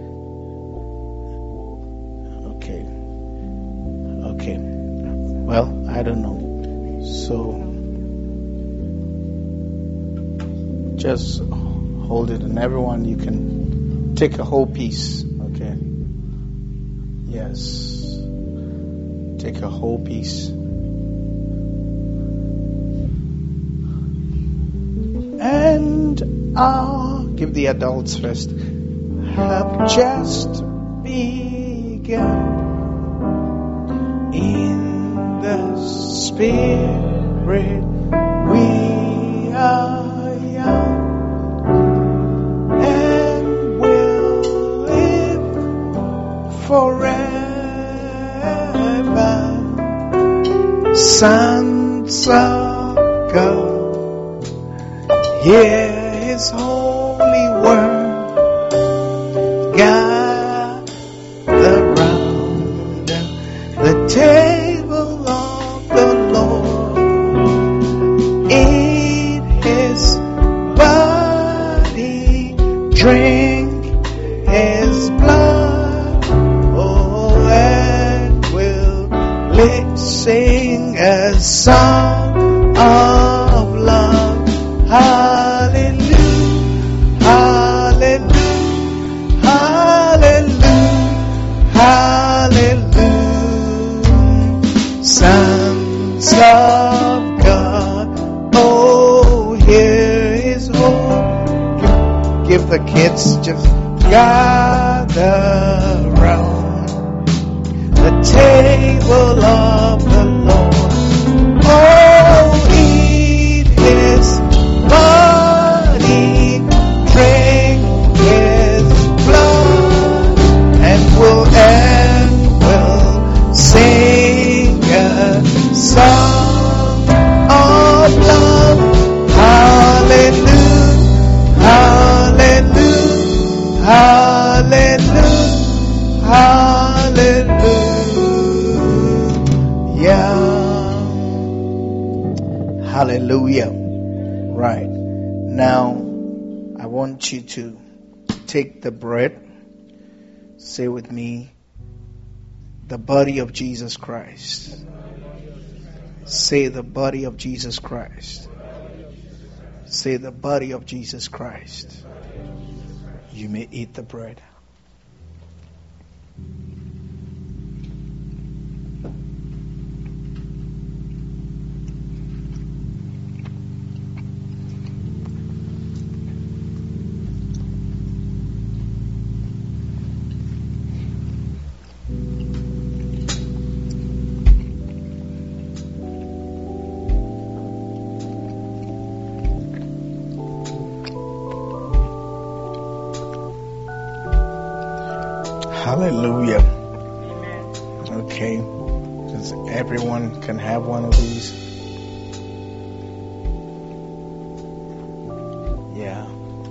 Okay. Okay. Well, I don't know. So, just hold it, and everyone, you can take a whole piece. Okay. Yes. Take a whole piece. And I'll give the adults first. Have just begun in the Spirit. We are young, sons of God, hear His holy word, gather round the table of the Lord, eat His body, drink His blood, oh, and will let sing a song of love. Hallelujah, hallelujah, hallelujah, hallelujah. Sons of God, oh, here is hope. Give, give the kids just gather round the table of the Lord. Oh, eat His body, drink His blood, and will and will sing a song of love. Hallelujah, hallelujah, hallelujah, hallelujah, hallelujah. Right. Now, I want you to take the bread. Say with me, the body of Jesus Christ. Say the body of Jesus Christ. Say the body of Jesus Christ. You may eat the bread. Hallelujah. Okay. Does everyone can have one of these? Yeah.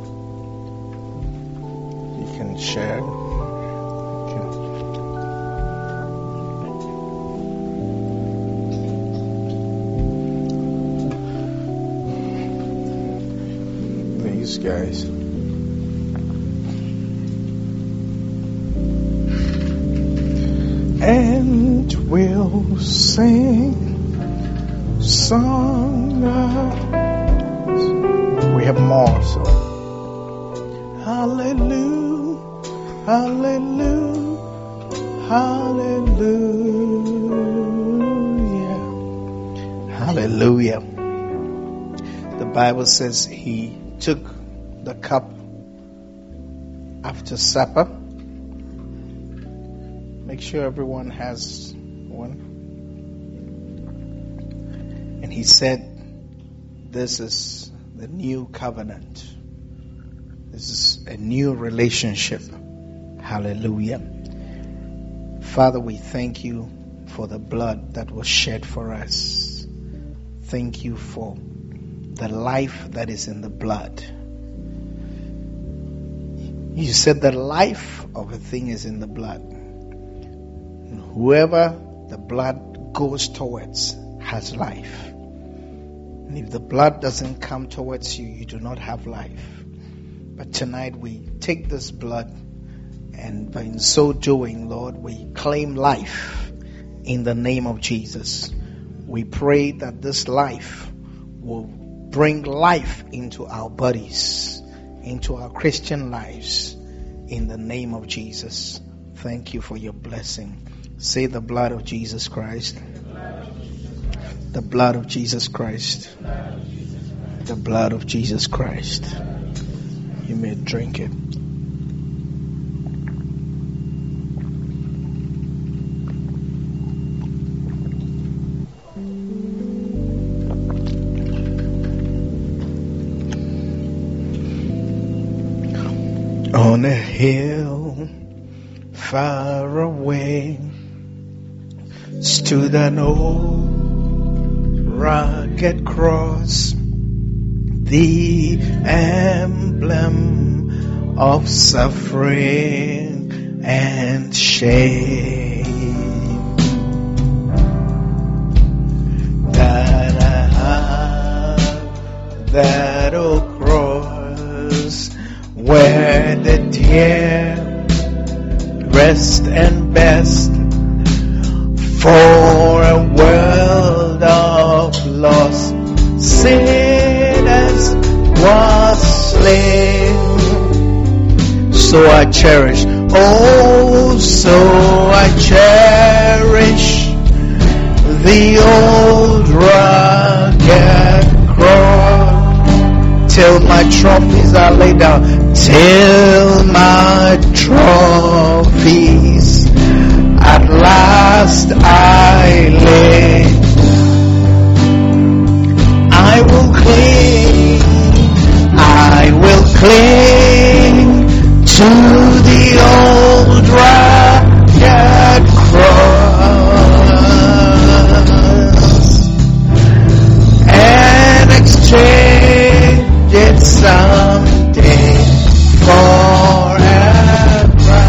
You can share. Okay. These guys. And we'll sing song of. We have more, so hallelujah, hallelujah, hallelujah, hallelujah. The Bible says He took the cup after supper. Make sure everyone has one. And He said, this is the new covenant. This is a new relationship. Hallelujah. Father, we thank You for the blood that was shed for us. Thank You for the life that is in the blood. You said the life of a thing is in the blood. Whoever the blood goes towards has life. And if the blood doesn't come towards you, you do not have life. But tonight we take this blood, and by in so doing, Lord, we claim life in the name of Jesus. We pray that this life will bring life into our bodies, into our Christian lives, in the name of Jesus. Thank You for Your blessing. Say the blood of Jesus Christ. The blood of Jesus Christ. The blood of Jesus Christ. You may drink it. On a hill far away stood an old rugged cross, the emblem of suffering and shame. That I have that old cross where the dearest and best for a world of lost sinners was slain. So I cherish, oh, so I cherish the old rugged cross till my trophies are laid down, till my trophies at last I lay. I will cling, I will cling to the old rugged cross and exchange it someday forever.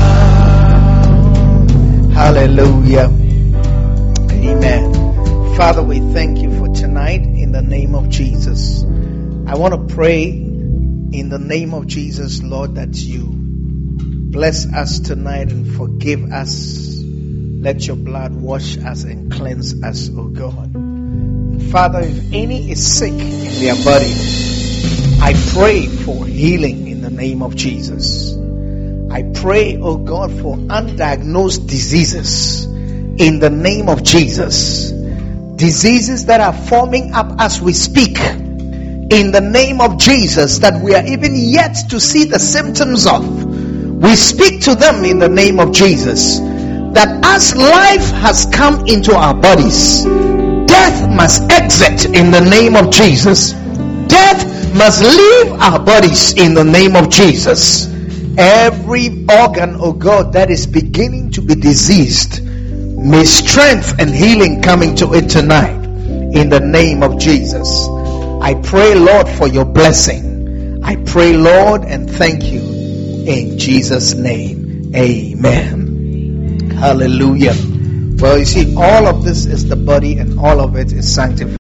Hallelujah. Amen. Father, we thank you for tonight in the name of Jesus. I want to pray in the name of Jesus, Lord, that you bless us tonight and forgive us. Let your blood wash us and cleanse us, oh God. And Father, if any is sick in their body, I pray for healing in the name of Jesus. I pray, oh God, for undiagnosed diseases in the name of Jesus. Diseases that are forming up as we speak in the name of Jesus, that we are even yet to see the symptoms of. We speak to them in the name of Jesus, that as life has come into our bodies, death must exit in the name of Jesus. Death must leave our bodies in the name of Jesus. Every organ, oh God, that is beginning to be diseased, may strength and healing come into it tonight in the name of Jesus. I pray, Lord, for your blessing. I pray, Lord, and thank you in Jesus' name. Amen. Hallelujah. Well, you see, all of this is the body and all of it is sanctified.